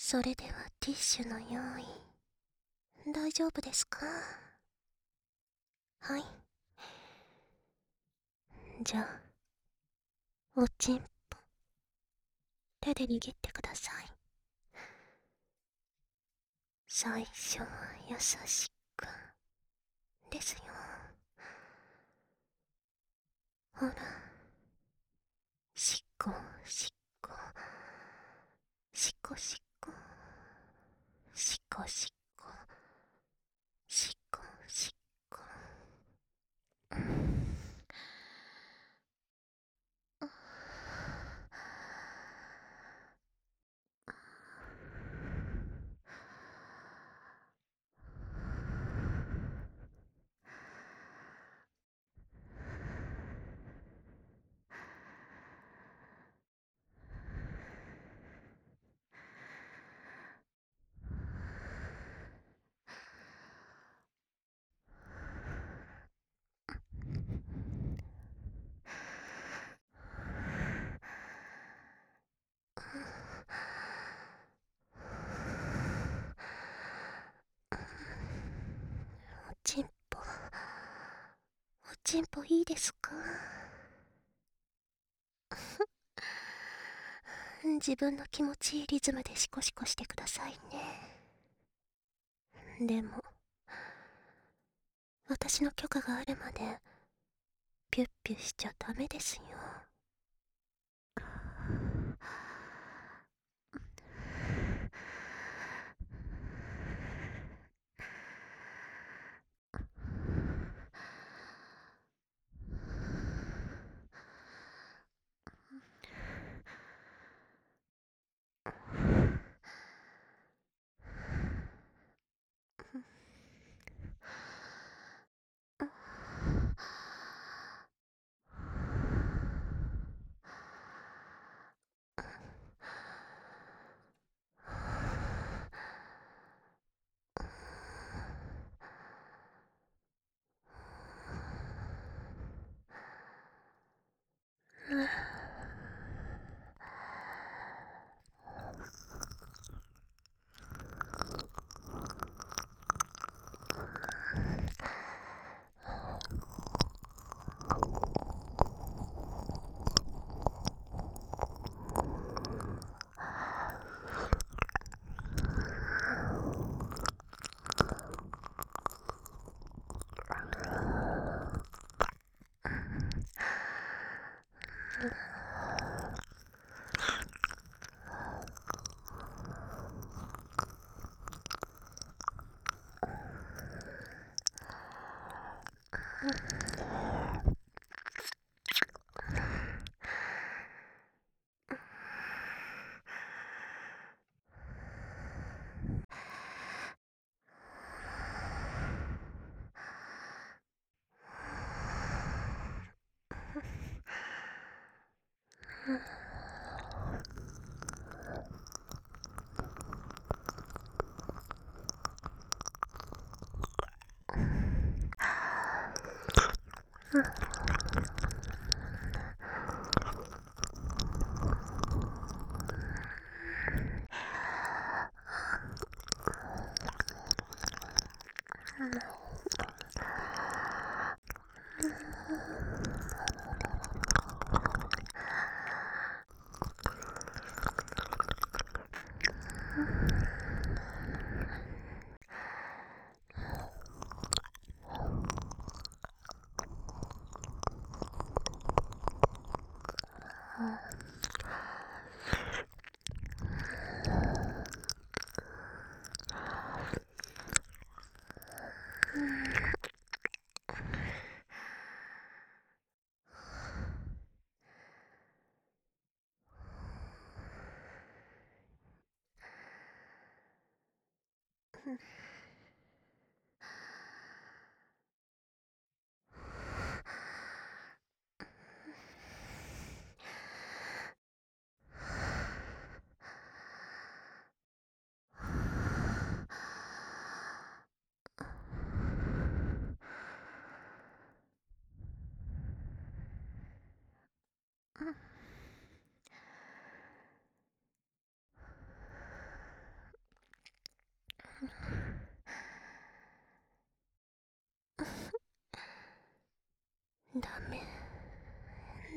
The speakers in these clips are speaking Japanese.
それではティッシュの用意大丈夫ですか？はい。じゃあおちんぽ手で握ってください。最初は優しくですよ。ほら、しこしこしこしこしこしこしこしこ。おちんぽ、おちんぽいいですか？自分の気持ちいいリズムでシコシコしてくださいね。でも私の許可があるまでピュッピュしちゃダメですよ。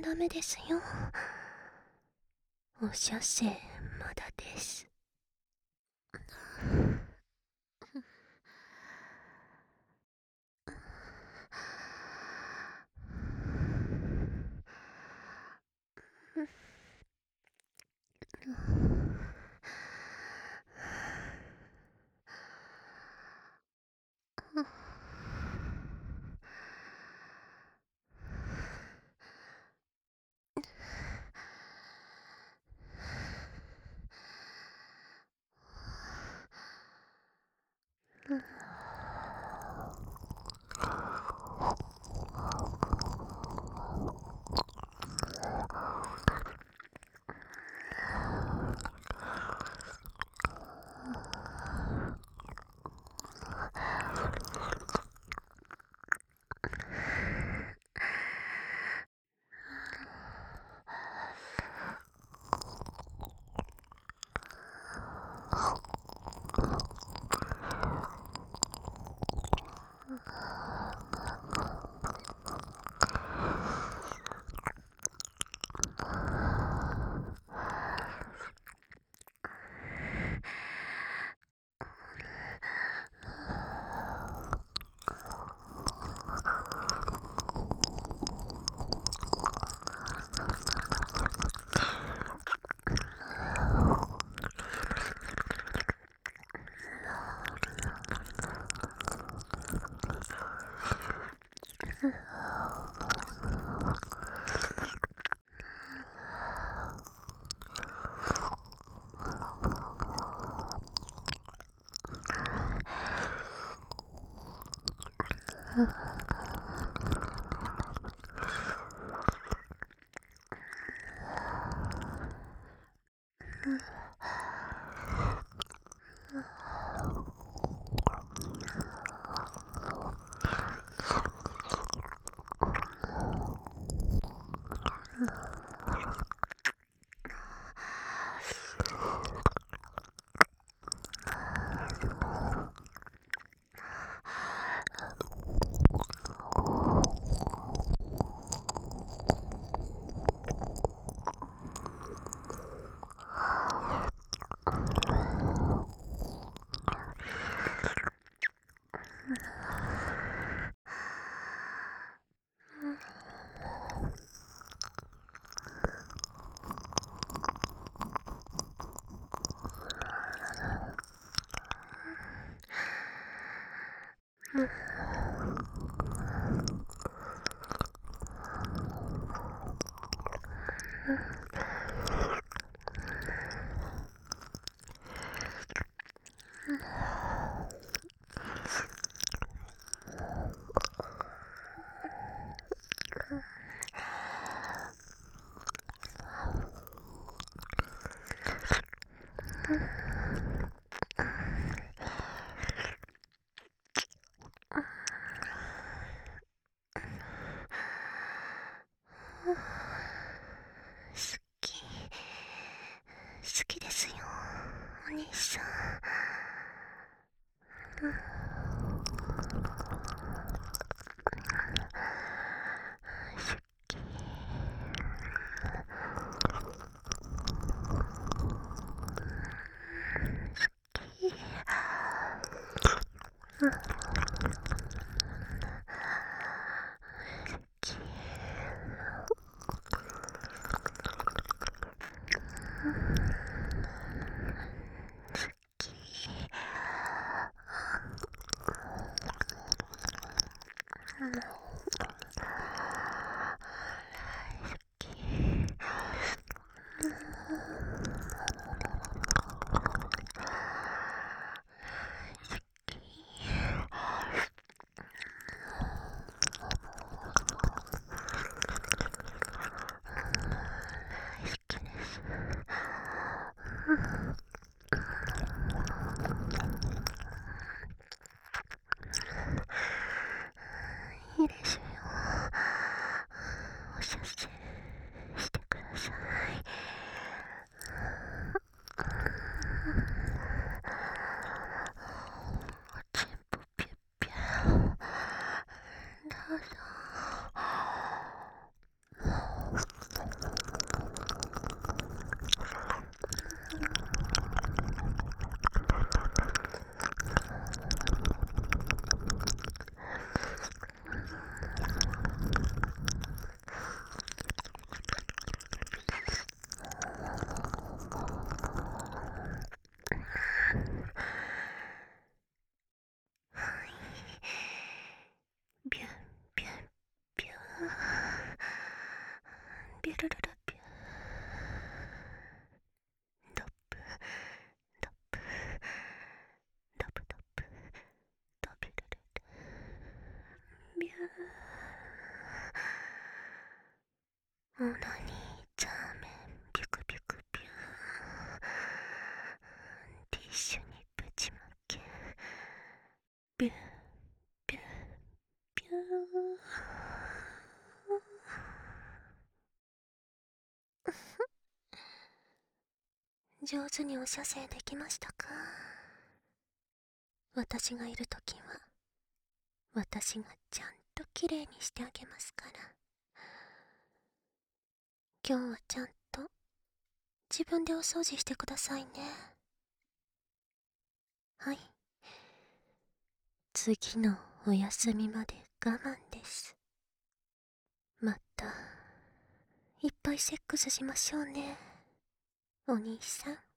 ダメですよ。お射精まだです。好き、好きですよ、お兄さん。 オナニーザーメンピュクピュクピュー、ティッシュにぶちまけ、ピューピューピュー。上手にお射精できましたか？私がいるときは私がちゃんときれいにしてあげますから。今日はちゃんと自分でお掃除してくださいね。はい、次のお休みまで我慢です。またいっぱいセックスしましょうね、お兄さん。